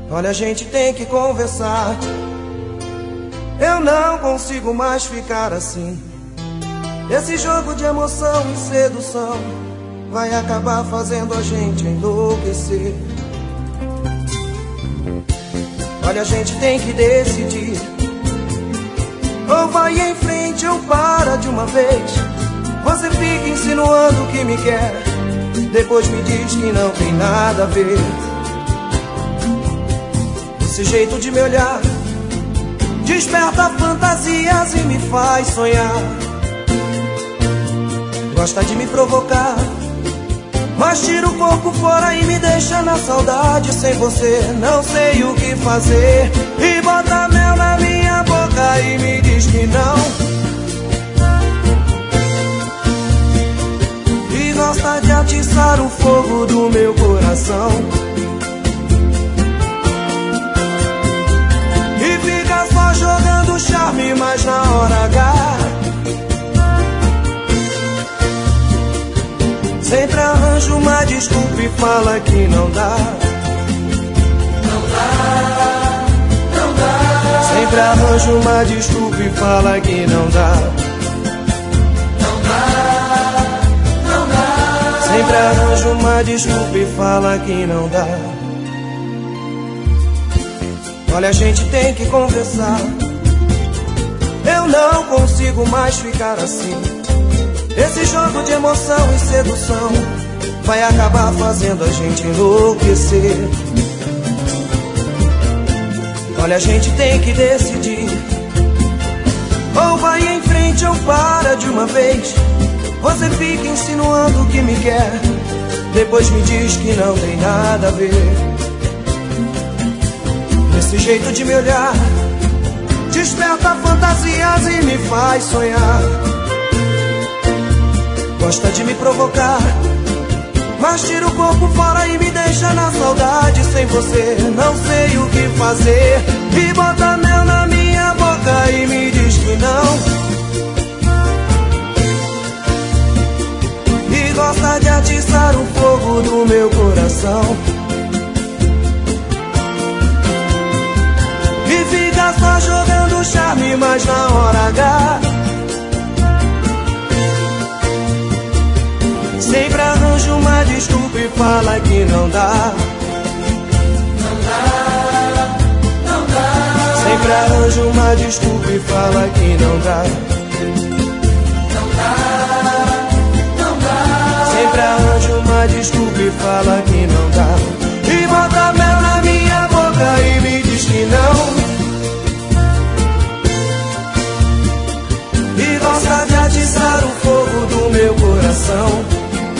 Olha, a gente tem que conversar. Eu não consigo mais ficar assim. Esse jogo de emoção e sedução vai acabar fazendo a gente enlouquecer. Olha, a gente tem que decidir. Ou vai em frente ou para de uma vez. Você fica insinuando que me quer, depois me diz que não tem nada a ver. Esse jeito de me olhar desperta fantasias e me faz sonhar. Gosta de me provocar, mas tira o corpo fora e me deixa na saudade. Sem você não sei o que fazer. E bota mel na minha boca e me diz que não. E gosta de atiçar o fogo do meu coração. E fica só jogando charme, mas na hora H sempre arranja uma desculpa e fala que não dá. Não dá, não dá. Sempre arranja uma desculpa e fala que não dá. Não dá, não dá. Sempre arranja uma desculpa e fala que não dá. Olha, a gente tem que conversar. Eu não consigo mais ficar assim. Esse jogo de emoção e sedução vai acabar fazendo a gente enlouquecer. Olha, a gente tem que decidir. Ou vai em frente ou para de uma vez. Você fica insinuando que me quer, depois me diz que não tem nada a ver. Esse jeito de me olhar desperta fantasias e me faz sonhar. Gosta de me provocar, mas tira o corpo fora e me deixa na saudade. Sem você não sei o que fazer. E bota mel na minha boca e me diz que não. E gosta de atiçar o fogo do meu coração. E fica só jogando charme, mas na hora H sempre arranja uma desculpa e fala que não dá. Não dá, não dá. Sempre arranja uma desculpa e fala que não dá. Não dá, não dá. Sempre arranja uma desculpa e fala que não dá. E bota mel na minha boca e me diz que não. E gosta de atiçar o fogo do meu coração.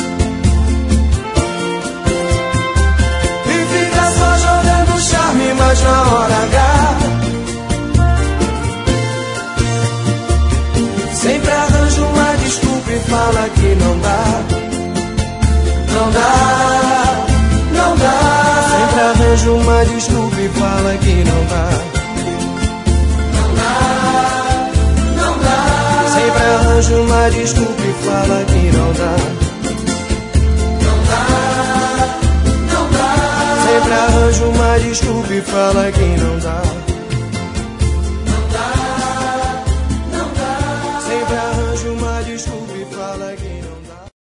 Mas na hora H sempre arranja uma desculpa e fala que não dá. Não dá, não dá. Sempre arranja uma desculpa e fala que não dá. Não dá, não dá. Sempre arranja uma desculpa e fala que não dá. Sempre arranja uma desculpa e fala que não dá. Não dá, não dá. Sempre arranja uma desculpa e fala que não dá.